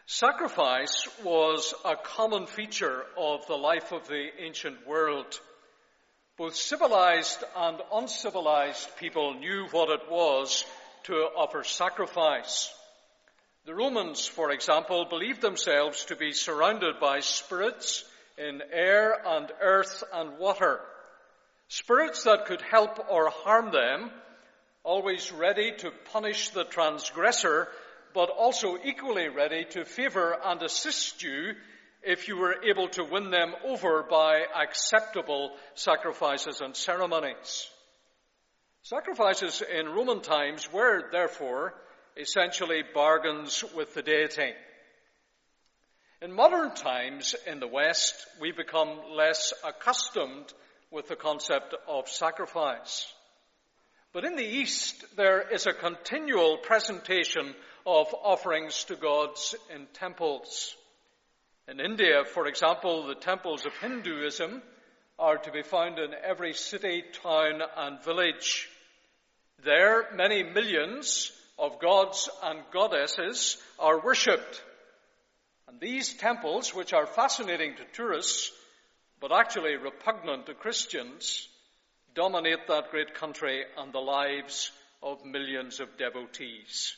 Sacrifice was a common feature of the life of the ancient world. Both civilized and uncivilized people knew what it was to offer sacrifice. The Romans, for example, believed themselves to be surrounded by spirits in air and earth and water. Spirits that could help or harm them, always ready to punish the transgressor, but also equally ready to favor and assist you if you were able to win them over by acceptable sacrifices and ceremonies. Sacrifices in Roman times were, therefore, essentially bargains with the deity. In modern times in the West, we become less accustomed with the concept of sacrifice. But in the East, there is a continual presentation of offerings to gods in temples. In India, for example, the temples of Hinduism are to be found in every city, town, and village. There, many millions of gods and goddesses are worshipped. And these temples, which are fascinating to tourists, but actually repugnant to Christians, dominate that great country and the lives of millions of devotees.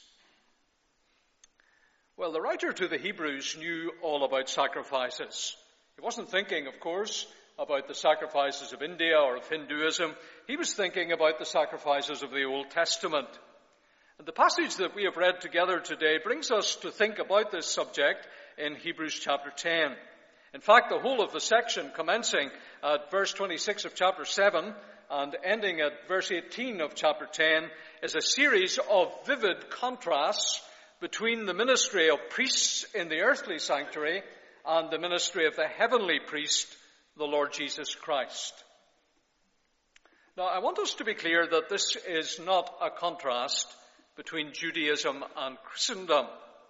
Well, the writer to the Hebrews knew all about sacrifices. He wasn't thinking, of course, about the sacrifices of India or of Hinduism. He was thinking about the sacrifices of the Old Testament. And the passage that we have read together today brings us to think about this subject in Hebrews chapter 10. In fact, the whole of the section, commencing at verse 26 of chapter 7 and ending at verse 18 of chapter 10, is a series of vivid contrasts between the ministry of priests in the earthly sanctuary and the ministry of the heavenly priest, the Lord Jesus Christ. Now, I want us to be clear that this is not a contrast between Judaism and Christendom,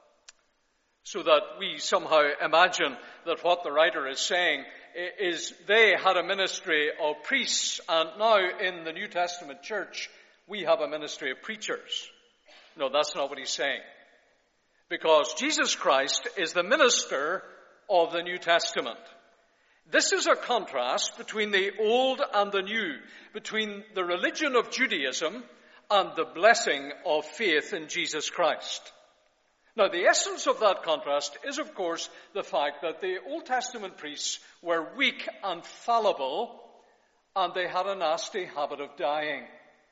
so that we somehow imagine that what the writer is saying is they had a ministry of priests, and now in the New Testament church we have a ministry of preachers. No, that's not what he's saying. Because Jesus Christ is the minister of the New Testament. This is a contrast between the old and the new, between the religion of Judaism and the blessing of faith in Jesus Christ. Now, the essence of that contrast is, of course, the fact that the Old Testament priests were weak and fallible, and they had a nasty habit of dying.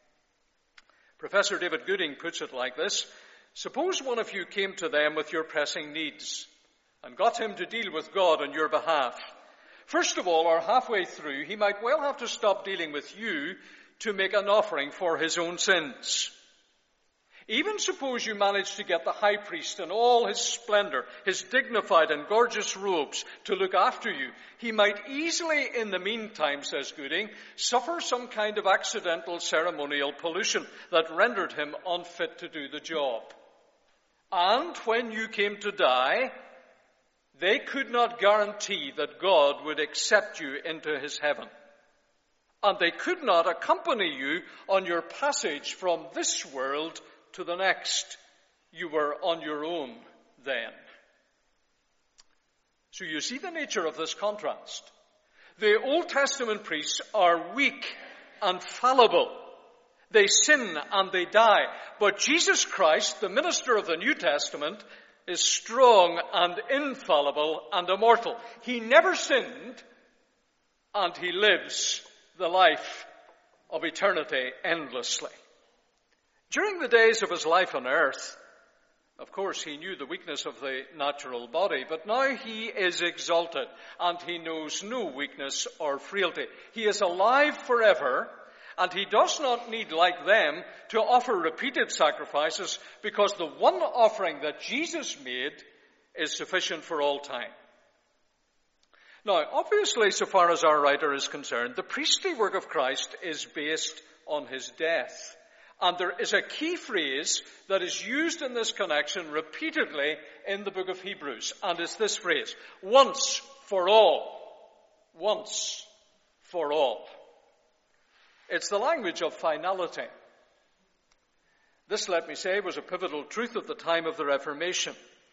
Professor David Gooding puts it like this: suppose one of you came to them with your pressing needs and got him to deal with God on your behalf. First of all, or halfway through, he might well have to stop dealing with you to make an offering for his own sins. Even suppose you managed to get the high priest in all his splendor, his dignified and gorgeous robes, to look after you. He might easily, in the meantime, says Gooding, suffer some kind of accidental ceremonial pollution that rendered him unfit to do the job. And when you came to die, they could not guarantee that God would accept you into his heaven. And they could not accompany you on your passage from this world to the next. You were on your own then. So you see the nature of this contrast. The Old Testament priests are weak and fallible. They sin and they die. But Jesus Christ, the minister of the New Testament, is strong and infallible and immortal. He never sinned, and he lives the life of eternity endlessly. During the days of his life on earth, of course, he knew the weakness of the natural body, but now he is exalted, and he knows no weakness or frailty. He is alive forever, and he does not need, like them, to offer repeated sacrifices, because the one offering that Jesus made is sufficient for all time. Now, obviously, so far as our writer is concerned, the priestly work of Christ is based on his death. And there is a key phrase that is used in this connection repeatedly in the book of Hebrews, and it's this phrase: once for all. Once for all. It's the language of finality. This, let me say, was a pivotal truth at the time of the Reformation.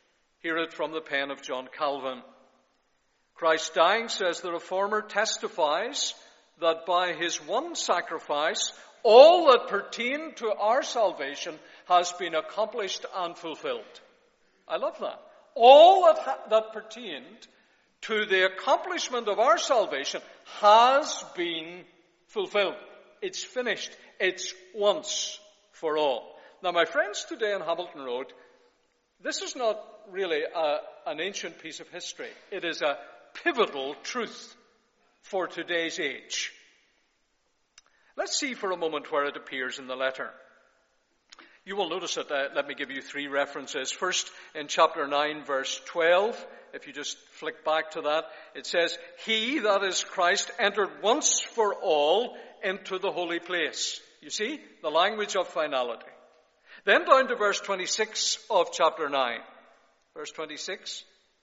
Hear it from the pen of John Calvin. Christ dying, says the Reformer, testifies that by his one sacrifice, all that pertained to our salvation has been accomplished and fulfilled. I love that. All that pertained to the accomplishment of our salvation has been fulfilled. It's finished. It's once for all. Now, my friends, today on Hamilton Road, this is not really an ancient piece of history. It is a pivotal truth for today's age. Let's see for a moment where it appears in the letter. You will notice it. Let me give you three references. First, in chapter 9, verse 12, if you just flick back to that, it says, He, that is Christ, entered once for all into the holy place. You see, the language of finality. Then down to verse 26 of chapter 9. Verse 26.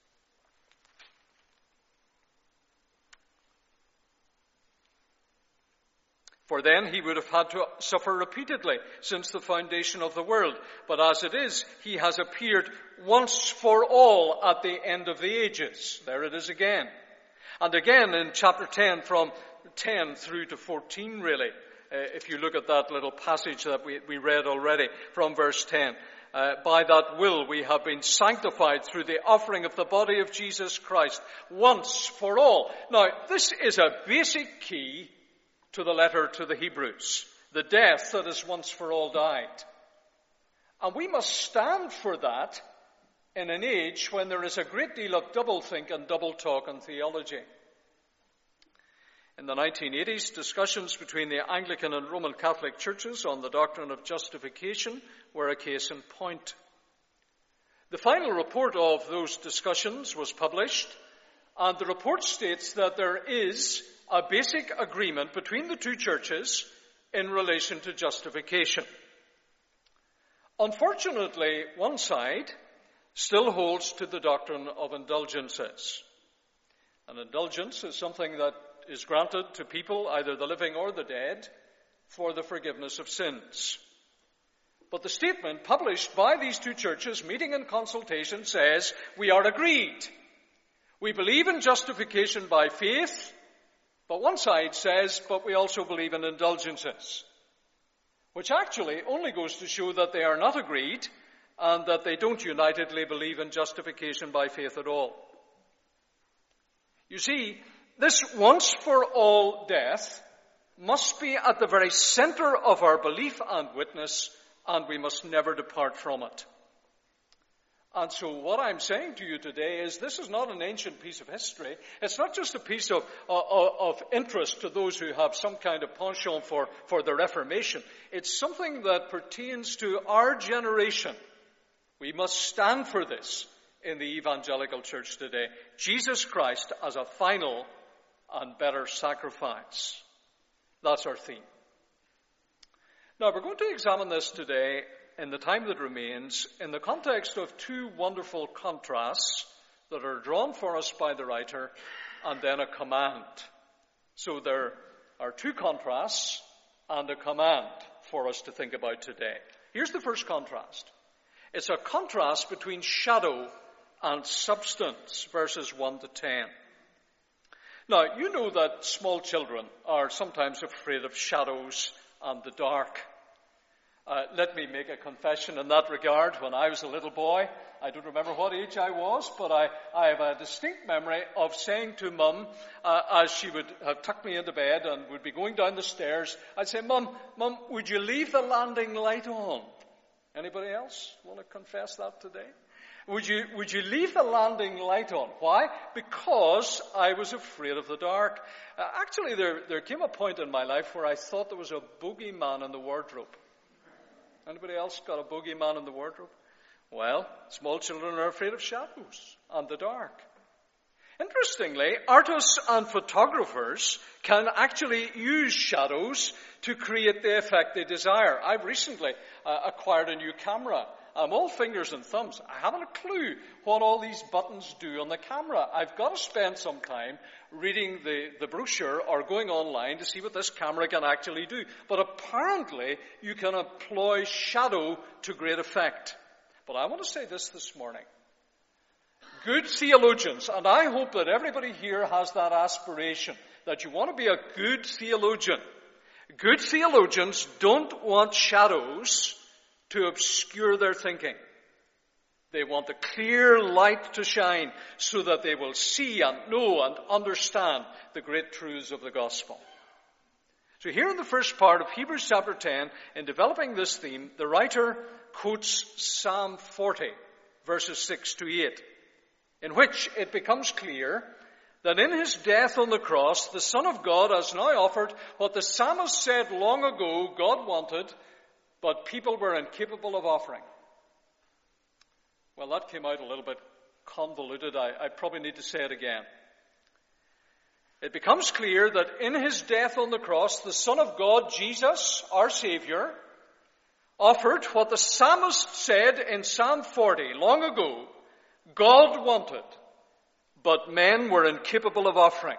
For then he would have had to suffer repeatedly since the foundation of the world. But as it is, he has appeared once for all at the end of the ages. There it is again. And again in chapter 10, from 10 through to 14 really, if you look at that little passage that we read already from verse 10. By that will we have been sanctified through the offering of the body of Jesus Christ once for all. Now, this is a basic key to the letter to the Hebrews, the death that is once for all died. And we must stand for that in an age when there is a great deal of doublethink and double talk in theology. In the 1980s, discussions between the Anglican and Roman Catholic churches on the doctrine of justification were a case in point. The final report of those discussions was published, and the report states that there is a basic agreement between the two churches in relation to justification. Unfortunately, one side still holds to the doctrine of indulgences. An indulgence is something that is granted to people, either the living or the dead, for the forgiveness of sins. But the statement published by these two churches, meeting in consultation, says, we are agreed. We believe in justification by faith, but one side says, but we also believe in indulgences, which actually only goes to show that they are not agreed and that they don't unitedly believe in justification by faith at all. You see, this once-for-all death must be at the very center of our belief and witness, and we must never depart from it. And so what I'm saying to you today is this is not an ancient piece of history. It's not just a piece of interest to those who have some kind of penchant for the Reformation. It's something that pertains to our generation. We must stand for this in the evangelical church today. Jesus Christ as a final and better sacrifice. That's our theme. Now, we're going to examine this today in the time that remains in the context of two wonderful contrasts that are drawn for us by the writer and then a command. So there are two contrasts and a command for us to think about today. Here's the first contrast. It's a contrast between shadow and substance, verses 1 to 10. Now, you know that small children are sometimes afraid of shadows and the dark. Let me make a confession in that regard. When I was a little boy, I don't remember what age I was, but I have a distinct memory of saying to Mum, as she would have tucked me into bed and would be going down the stairs, I'd say, Mum, would you leave the landing light on? Anybody else want to confess that today? Would you leave the landing light on? Why? Because I was afraid of the dark. Actually, there came a point in my life where I thought there was a bogeyman in the wardrobe. Anybody else got a bogeyman in the wardrobe? Well, small children are afraid of shadows and the dark. Interestingly, artists and photographers can actually use shadows to create the effect they desire. I've recently acquired a new camera. I'm all fingers and thumbs. I haven't a clue what all these buttons do on the camera. I've got to spend some time reading the brochure or going online to see what this camera can actually do. But apparently, you can employ shadow to great effect. But I want to say this morning. good theologians, and I hope that everybody here has that aspiration, that you want to be a good theologian. Good theologians don't want shadows to obscure their thinking. They want the clear light to shine so that they will see and know and understand the great truths of the gospel. So here in the first part of Hebrews chapter 10, in developing this theme, the writer quotes Psalm 40, verses 6 to 8, in which it becomes clear that in his death on the cross, the Son of God has now offered what the psalmist said long ago God wanted, but people were incapable of offering. Well, that came out a little bit convoluted. I probably need to say it again. It becomes clear that in his death on the cross, the Son of God, Jesus, our Savior, offered what the psalmist said in Psalm 40 long ago God wanted, but men were incapable of offering.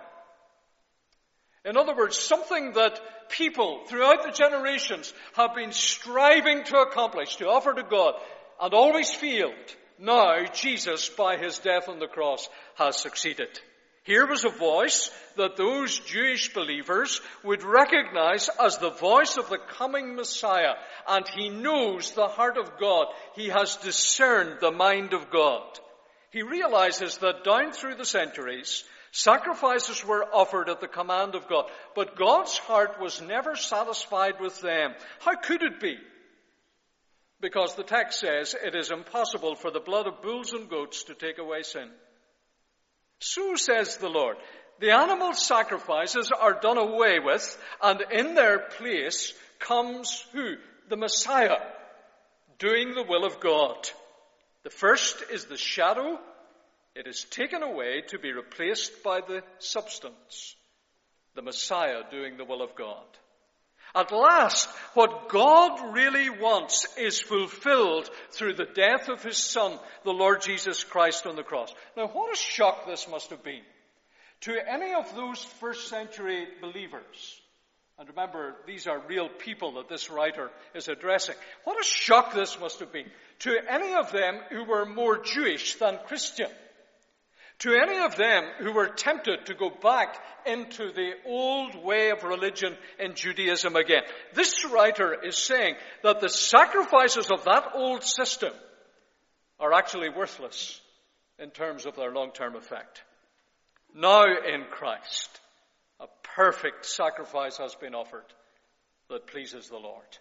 In other words, something that people throughout the generations have been striving to accomplish, to offer to God, and always failed. Now, Jesus, by his death on the cross, has succeeded. Here was a voice that those Jewish believers would recognize as the voice of the coming Messiah, and he knows the heart of God. He has discerned the mind of God. He realizes that down through the centuries, sacrifices were offered at the command of God, but God's heart was never satisfied with them. How could it be? Because the text says it is impossible for the blood of bulls and goats to take away sin. So says the Lord, the animal sacrifices are done away with, and in their place comes who? The Messiah, doing the will of God. The first is the shadow. It is taken away to be replaced by the substance. The Messiah doing the will of God. At last, what God really wants is fulfilled through the death of his Son, the Lord Jesus Christ on the cross. Now, what a shock this must have been to any of those first century believers. And remember, these are real people that this writer is addressing. What a shock this must have been to any of them who were more Jewish than Christian. To any of them who were tempted to go back into the old way of religion in Judaism again. This writer is saying that the sacrifices of that old system are actually worthless in terms of their long-term effect. Now in Christ, a perfect sacrifice has been offered that pleases the Lord.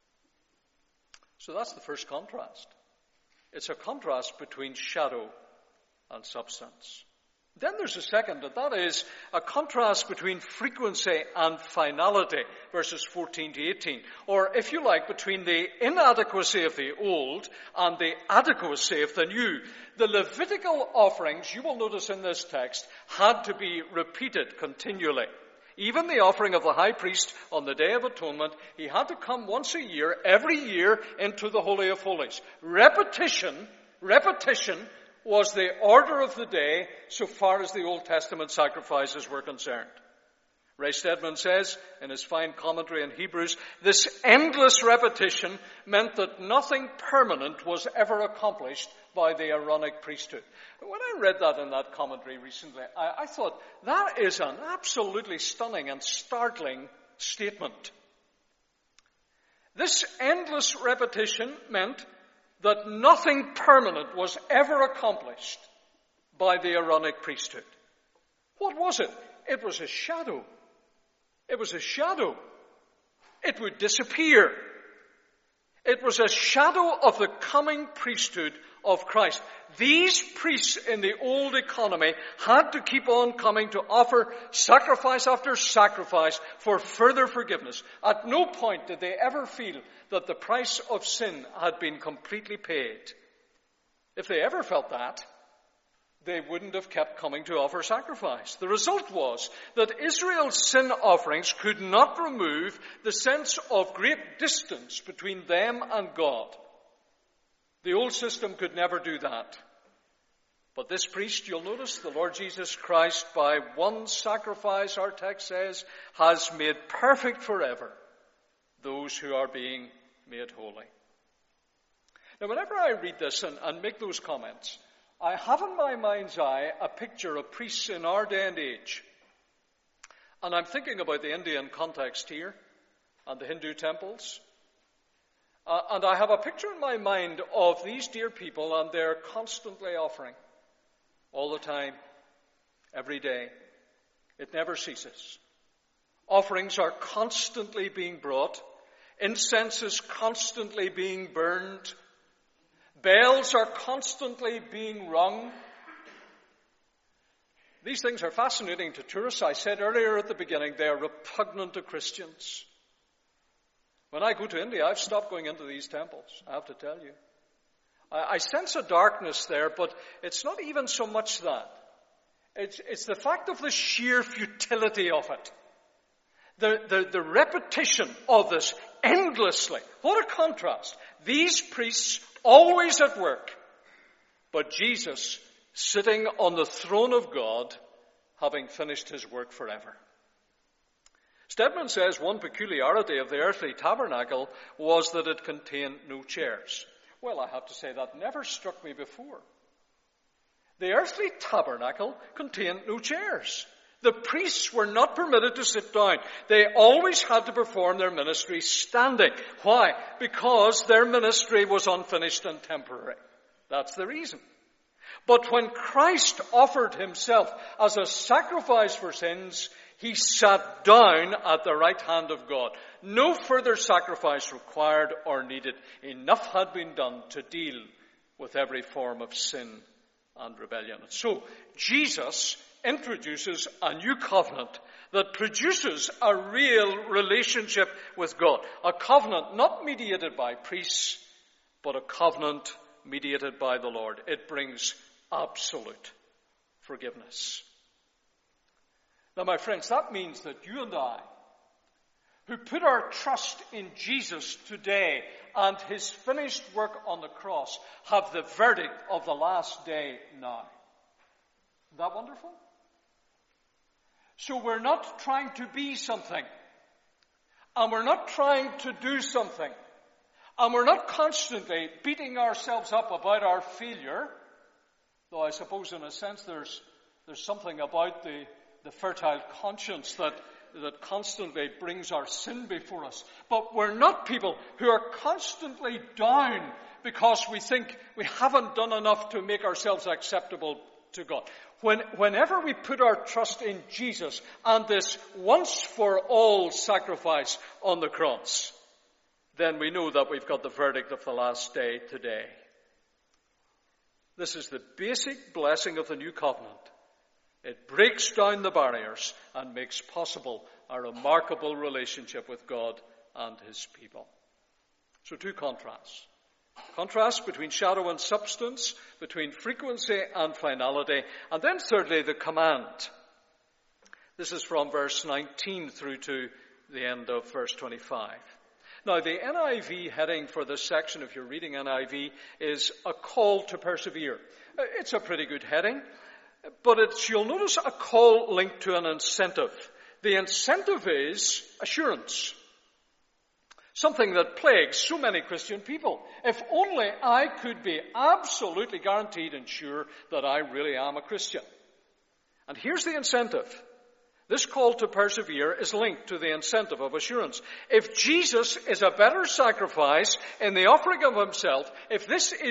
So that's the first contrast. It's a contrast between shadow and substance. Then there's a second, and that is a contrast between frequency and finality, verses 14 to 18. Or, if you like, between the inadequacy of the old and the adequacy of the new. The Levitical offerings, you will notice in this text, had to be repeated continually. Even the offering of the high priest on the Day of Atonement, he had to come once a year, every year, into the Holy of Holies. Repetition was the order of the day so far as the Old Testament sacrifices were concerned. Ray Stedman says in his fine commentary in Hebrews, this endless repetition meant that nothing permanent was ever accomplished by the Aaronic priesthood. When I read that in that commentary recently, I thought that is an absolutely stunning and startling statement. This endless repetition meant that nothing permanent was ever accomplished by the Aaronic priesthood. What was it? It was a shadow. It was a shadow. It would disappear. It was a shadow of the coming priesthood of Christ. These priests in the old economy had to keep on coming to offer sacrifice after sacrifice for further forgiveness. At no point did they ever feel that the price of sin had been completely paid. If they ever felt that, they wouldn't have kept coming to offer sacrifice. The result was that Israel's sin offerings could not remove the sense of great distance between them and God. The old system could never do that. But this priest, you'll notice, the Lord Jesus Christ, by one sacrifice, our text says, has made perfect forever those who are being made holy. Now, whenever I read this and make those comments, I have in my mind's eye a picture of priests in our day and age. And I'm thinking about the Indian context here and the Hindu temples. And I have a picture in my mind of these dear people, and they're constantly offering all the time, every day. It never ceases. Offerings are constantly being brought. Incense is constantly being burned. Bells are constantly being rung. These things are fascinating to tourists. I said earlier at the beginning, they are repugnant to Christians. When I go to India, I've stopped going into these temples, I have to tell you. I sense a darkness there, but it's not even so much that. It's the fact of the sheer futility of it. The repetition of this endlessly. What a contrast. These priests always at work, but Jesus sitting on the throne of God, having finished his work forever. Stedman says one peculiarity of the earthly tabernacle was that it contained no chairs. Well, I have to say that never struck me before. The earthly tabernacle contained no chairs. The priests were not permitted to sit down. They always had to perform their ministry standing. Why? Because their ministry was unfinished and temporary. That's the reason. But when Christ offered himself as a sacrifice for sins, he sat down at the right hand of God. No further sacrifice required or needed. Enough had been done to deal with every form of sin and rebellion. So, Jesus introduces a new covenant that produces a real relationship with God. A covenant not mediated by priests, but a covenant mediated by the Lord. It brings absolute forgiveness. Now, my friends, that means that you and I, who put our trust in Jesus today and his finished work on the cross, have the verdict of the last day now. Isn't that wonderful? So we're not trying to be something, and we're not trying to do something, and we're not constantly beating ourselves up about our failure, though I suppose in a sense there's something about the fertile conscience that constantly brings our sin before us. But we're not people who are constantly down because we think we haven't done enough to make ourselves acceptable to God. Whenever we put our trust in Jesus and this once-for-all sacrifice on the cross, then we know that we've got the verdict of the last day today. This is the basic blessing of the new covenant. It breaks down the barriers and makes possible a remarkable relationship with God and his people. So two contrasts. Contrast between shadow and substance, between frequency and finality, and then thirdly, the command. This is from verse 19 through to the end of verse 25. Now, the NIV heading for this section, if you're reading NIV, is a call to persevere. It's a pretty good heading, but you'll notice a call linked to an incentive. The incentive is assurance. Something that plagues so many Christian people. If only I could be absolutely guaranteed and sure that I really am a Christian. And here's the incentive. This call to persevere is linked to the incentive of assurance. If Jesus is a better sacrifice in the offering of himself, if this is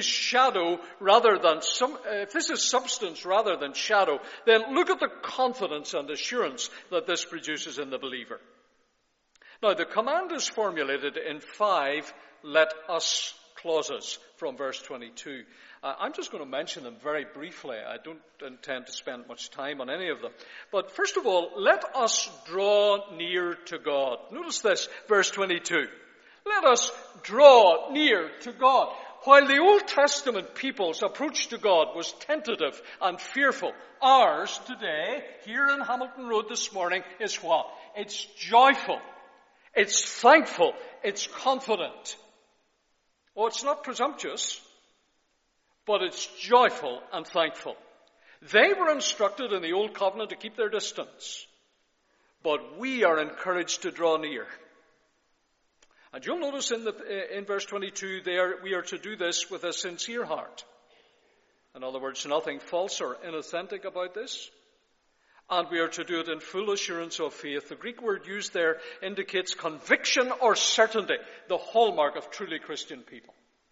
if this is substance rather than shadow, then look at the confidence and assurance that this produces in the believer. Now, the command is formulated in 5 let us clauses from verse 22. I'm just going to mention them very briefly. I don't intend to spend much time on any of them. But first of all, let us draw near to God. Notice this, verse 22. Let us draw near to God. While the Old Testament people's approach to God was tentative and fearful, ours today, here in Hamilton Road this morning, is what? It's joyful. It's thankful. It's confident. Oh, it's not presumptuous, but it's joyful and thankful. They were instructed in the Old Covenant to keep their distance, but we are encouraged to draw near. And you'll notice in verse 22 there, we are to do this with a sincere heart. In other words, nothing false or inauthentic about this. And we are to do it in full assurance of faith. The Greek word used there indicates conviction or certainty, the hallmark of truly Christian people.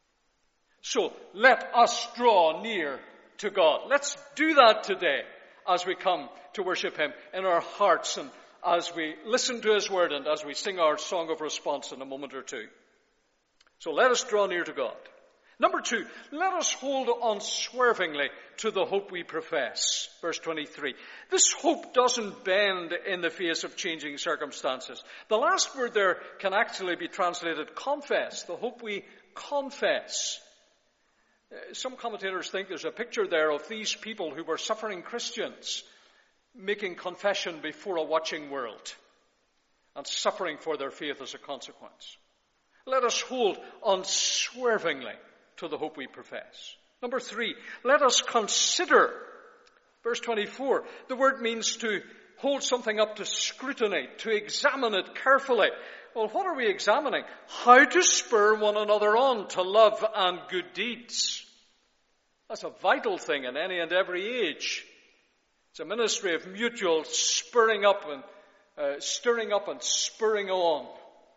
So let us draw near to God. Let's do that today as we come to worship Him in our hearts and as we listen to His word and as we sing our song of response in a moment or two. So let us draw near to God. Number 2, let us hold unswervingly to the hope we profess. Verse 23. This hope doesn't bend in the face of changing circumstances. The last word there can actually be translated confess, the hope we confess. Some commentators think there's a picture there of these people who were suffering Christians making confession before a watching world and suffering for their faith as a consequence. Let us hold unswervingly to the hope we profess. Number 3, let us consider. Verse 24, the word means to hold something up to scrutiny, to examine it carefully. Well, what are we examining? How to spur one another on to love and good deeds. That's a vital thing in any and every age. It's a ministry of mutual spurring up and stirring up and spurring on.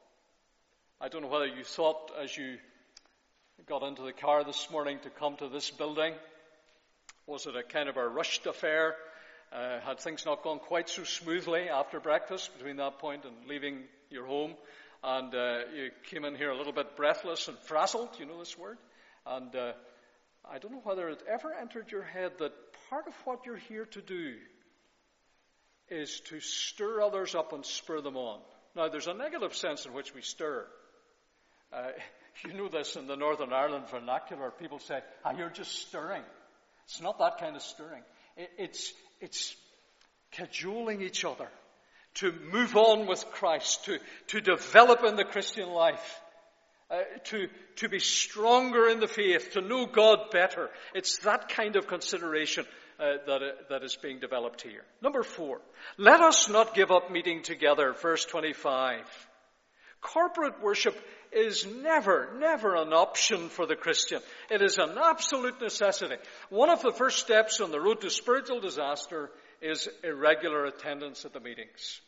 I don't know whether you thought as you got into the car this morning to come to this building, was it a kind of a rushed affair? Had things not gone quite so smoothly after breakfast between that point and leaving your home? And you came in here a little bit breathless and frazzled, you know this word? And I don't know whether it ever entered your head that part of what you're here to do is to stir others up and spur them on. Now, there's a negative sense in which we stir. You know this in the Northern Ireland vernacular. People say, you're just stirring. It's not that kind of stirring. It's cajoling each other to move on with Christ, to develop in the Christian life, to be stronger in the faith, to know God better. It's that kind of consideration that is being developed here. Number 4, let us not give up meeting together. Verse 25. Corporate worship is never an option for the Christian. It is an absolute necessity. One of the first steps on the road to spiritual disaster is irregular attendance at the meetings.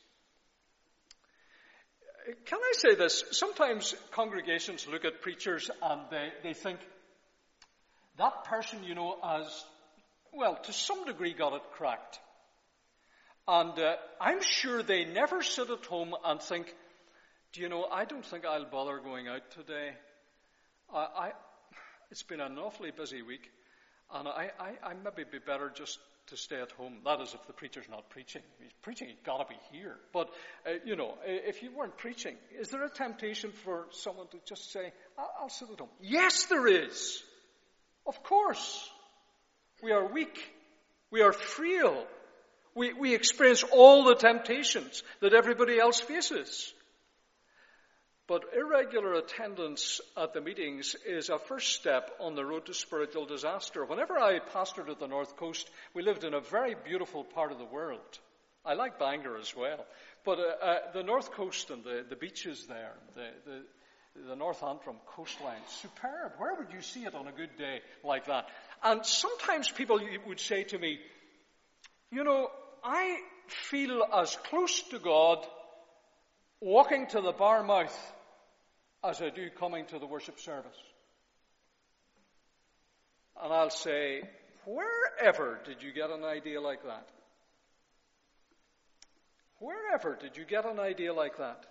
Can I say this? Sometimes congregations look at preachers and they think, that person, has, to some degree got it cracked. And I'm sure they never sit at home and think, I don't think I'll bother going out today. It's been an awfully busy week, and I maybe be better just to stay at home. That is if the preacher's not preaching. If he's preaching, he's got to be here. But, if you weren't preaching, is there a temptation for someone to just say, I'll sit at home? Yes, there is. Of course. We are weak. We are frail. We experience all the temptations that everybody else faces. But irregular attendance at the meetings is a first step on the road to spiritual disaster. Whenever I pastored at the North Coast, we lived in a very beautiful part of the world. I like Bangor as well. But the North Coast and the beaches there, the North Antrim coastline, superb. Where would you see it on a good day like that? And sometimes people would say to me, I feel as close to God walking to the bar mouth as I do coming to the worship service. And I'll say, wherever did you get an idea like that? Wherever did you get an idea like that?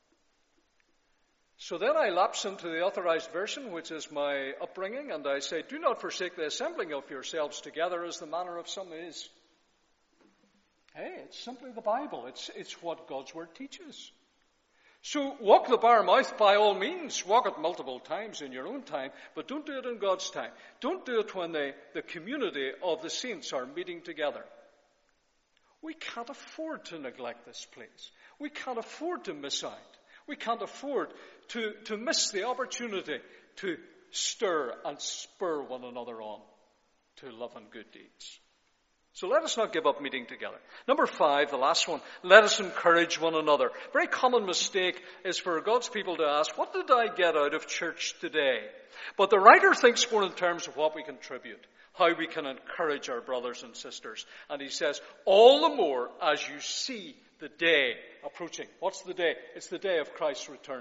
So then I lapse into the Authorized Version, which is my upbringing, and I say, do not forsake the assembling of yourselves together as the manner of some is. Hey, it's simply the Bible. It's what God's Word teaches. So walk the bar mouth by all means. Walk it multiple times in your own time, but don't do it in God's time. Don't do it when the community of the saints are meeting together. We can't afford to neglect this place. We can't afford to miss out. We can't afford to miss the opportunity to stir and spur one another on to love and good deeds. So let us not give up meeting together. Number 5, the last one, let us encourage one another. Very common mistake is for God's people to ask, what did I get out of church today? But the writer thinks more in terms of what we contribute. how we can encourage our brothers and sisters. And he says, all the more as you see the day approaching. What's the day? It's the day of Christ's return.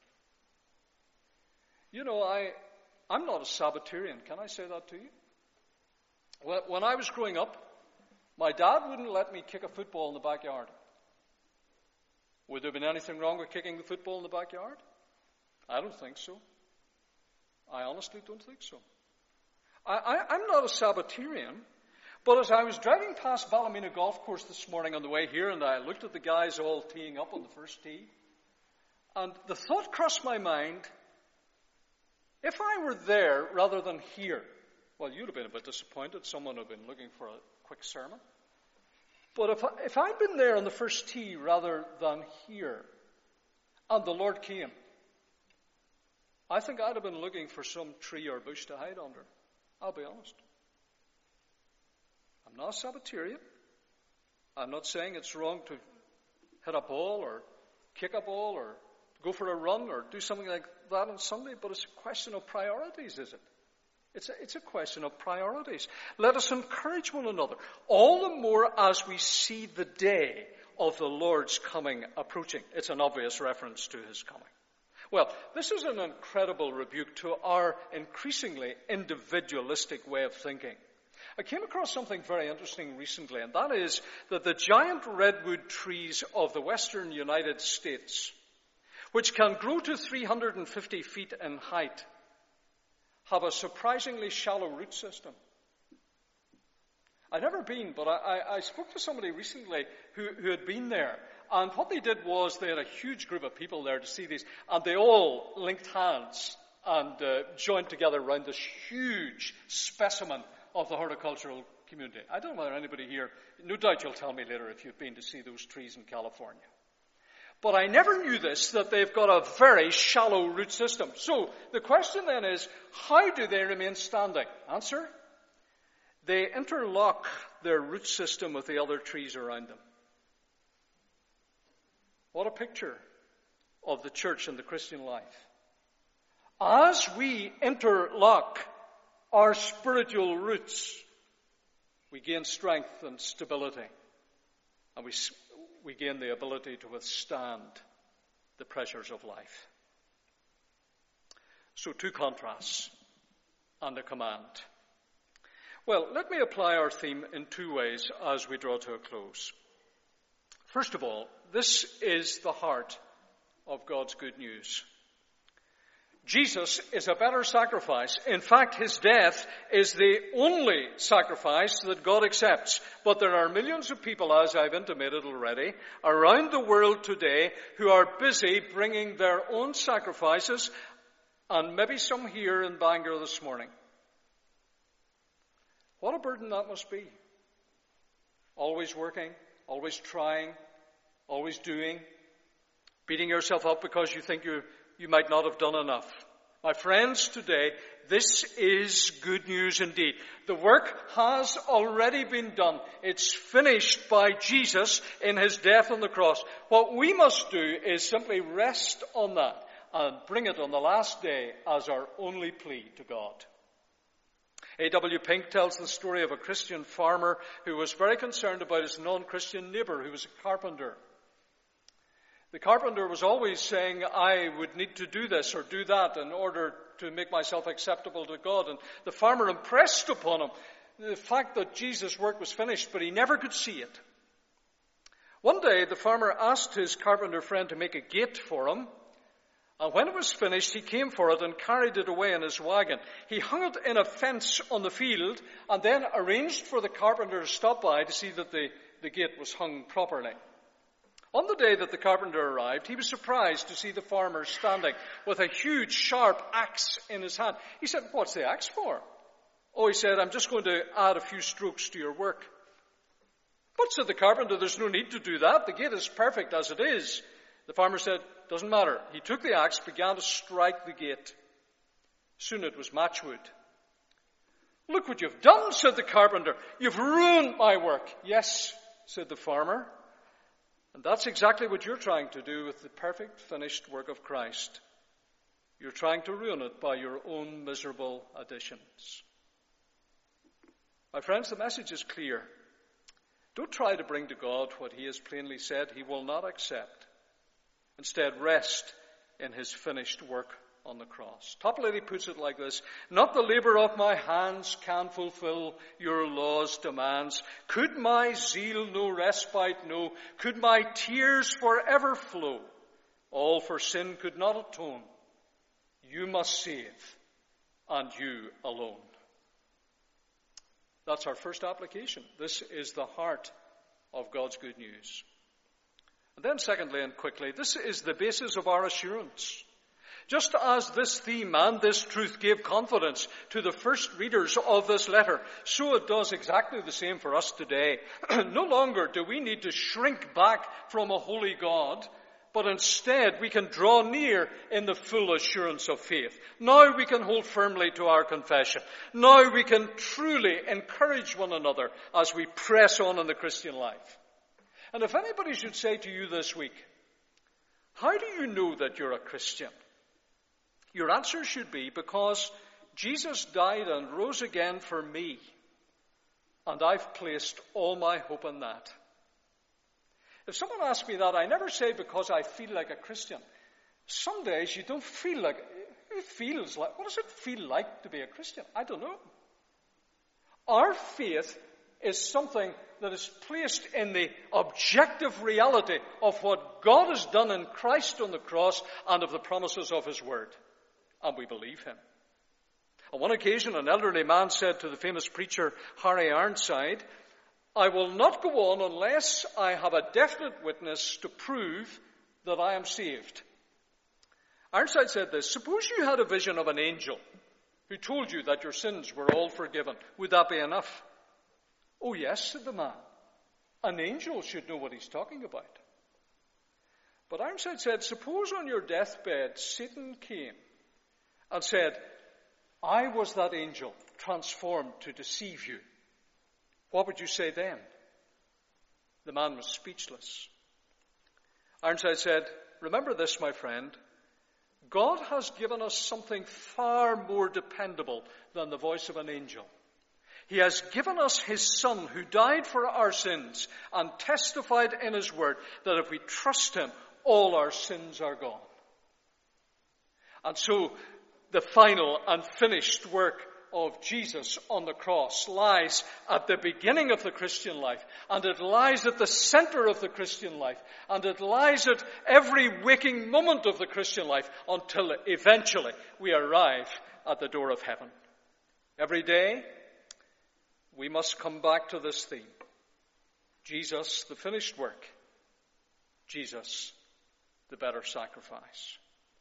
You know, I'm not a Sabbatarian. Can I say that to you? When I was growing up, my dad wouldn't let me kick a football in the backyard. Would there have been anything wrong with kicking the football in the backyard? I don't think so. I honestly don't think so. I'm not a Sabbatarian, but as I was driving past Ballymena Golf Course this morning on the way here, and I looked at the guys all teeing up on the first tee, and the thought crossed my mind, if I were there rather than here, well, you'd have been a bit disappointed. Someone would have been looking for a quick sermon. But if I'd been there on the first tee rather than here, and the Lord came, I think I'd have been looking for some tree or bush to hide under. I'll be honest. I'm not a Sabbatarian. I'm not saying it's wrong to hit a ball or kick a ball or go for a run or do something like that on Sunday, but it's a question of priorities, is it? It's a question of priorities. Let us encourage one another, all the more as we see the day of the Lord's coming approaching. It's an obvious reference to his coming. Well, this is an incredible rebuke to our increasingly individualistic way of thinking. I came across something very interesting recently, and that is that the giant redwood trees of the western United States, which can grow to 350 feet in height, have a surprisingly shallow root system. I've never been, but I spoke to somebody recently who had been there. And what they did was they had a huge group of people there to see these. And they all linked hands and joined together around this huge specimen of the horticultural community. I don't know whether anybody here, no doubt you'll tell me later if you've been to see those trees in California. But I never knew this, that they've got a very shallow root system. So the question then is, how do they remain standing? Answer: they interlock their root system with the other trees around them. What a picture of the church and the Christian life. As we interlock our spiritual roots, we gain strength and stability, and we gain the ability to withstand the pressures of life. So 2 contrasts and a command. Well, let me apply our theme in 2 ways as we draw to a close. First of all, this is the heart of God's good news. Jesus is a better sacrifice. In fact, his death is the only sacrifice that God accepts. But there are millions of people, as I've intimated already, around the world today who are busy bringing their own sacrifices, and maybe some here in Bangor this morning. What a burden that must be. Always working, always trying, always doing, beating yourself up because you think you might not have done enough. My friends, today, this is good news indeed. The work has already been done. It's finished by Jesus in his death on the cross. What we must do is simply rest on that and bring it on the last day as our only plea to God. A.W. Pink tells the story of a Christian farmer who was very concerned about his non-Christian neighbor who was a carpenter. The carpenter was always saying, I would need to do this or do that in order to make myself acceptable to God. And the farmer impressed upon him the fact that Jesus' work was finished, but he never could see it. One day, the farmer asked his carpenter friend to make a gate for him. And when it was finished, he came for it and carried it away in his wagon. He hung it in a fence on the field and then arranged for the carpenter to stop by to see that the gate was hung properly. On the day that the carpenter arrived, he was surprised to see the farmer standing with a huge, sharp axe in his hand. He said, "What's the axe for?" "Oh," he said, "I'm just going to add a few strokes to your work." "But," said the carpenter, "there's no need to do that. The gate is perfect as it is." The farmer said, "Doesn't matter." He took the axe, began to strike the gate. Soon it was matchwood. "Look what you've done," said the carpenter. "You've ruined my work." "Yes," said the farmer. And that's exactly what you're trying to do with the perfect, finished work of Christ. You're trying to ruin it by your own miserable additions. My friends, the message is clear. Don't try to bring to God what he has plainly said he will not accept. Instead, rest in his finished work on the cross. Toplady puts it like this: not the labor of my hands can fulfill your law's demands. Could my zeal no respite know? Could my tears forever flow? All for sin could not atone. You must save, and you alone. That's our first application. This is the heart of God's good news. And then secondly and quickly, this is the basis of our assurance. Just as this theme and this truth gave confidence to the first readers of this letter, so it does exactly the same for us today. No longer do we need to shrink back from a holy God, but instead we can draw near in the full assurance of faith. Now we can hold firmly to our confession. Now we can truly encourage one another as we press on in the Christian life. And if anybody should say to you this week, how do you know that you're a Christian? Your answer should be, because Jesus died and rose again for me, and I've placed all my hope in that. If someone asks me that, I never say because I feel like a Christian. Some days you don't feel like, it feels like, what does it feel like to be a Christian? I don't know. Our faith is something that is placed in the objective reality of what God has done in Christ on the cross and of the promises of his word. And we believe him. On one occasion, an elderly man said to the famous preacher Harry Ironside, I will not go on unless I have a definite witness to prove that I am saved. Ironside said this: suppose you had a vision of an angel who told you that your sins were all forgiven. Would that be enough? Oh yes, said the man. An angel should know what he's talking about. But Ironside said, suppose on your deathbed Satan came and said, I was that angel transformed to deceive you. What would you say then? The man was speechless. Ironside said, remember this, my friend. God has given us something far more dependable than the voice of an angel. He has given us his Son, who died for our sins and testified in his word that if we trust him, all our sins are gone. And so the final and finished work of Jesus on the cross lies at the beginning of the Christian life, and it lies at the center of the Christian life, and it lies at every waking moment of the Christian life until eventually we arrive at the door of heaven. Every day we must come back to this theme. Jesus, the finished work. Jesus, the better sacrifice.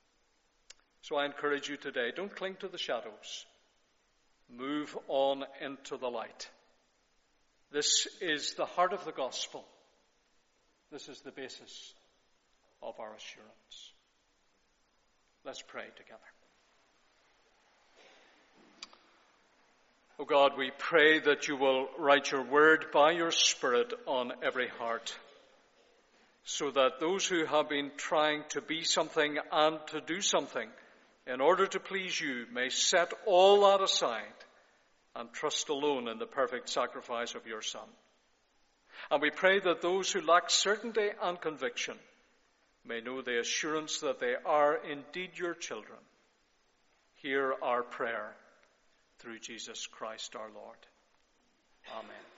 So I encourage you today, don't cling to the shadows. Move on into the light. This is the heart of the gospel. This is the basis of our assurance. Let's pray together. O God, we pray that you will write your word by your Spirit on every heart, so that those who have been trying to be something and to do something in order to please you may set all that aside and trust alone in the perfect sacrifice of your Son. And we pray that those who lack certainty and conviction may know the assurance that they are indeed your children. Hear our prayer through Jesus Christ our Lord. Amen.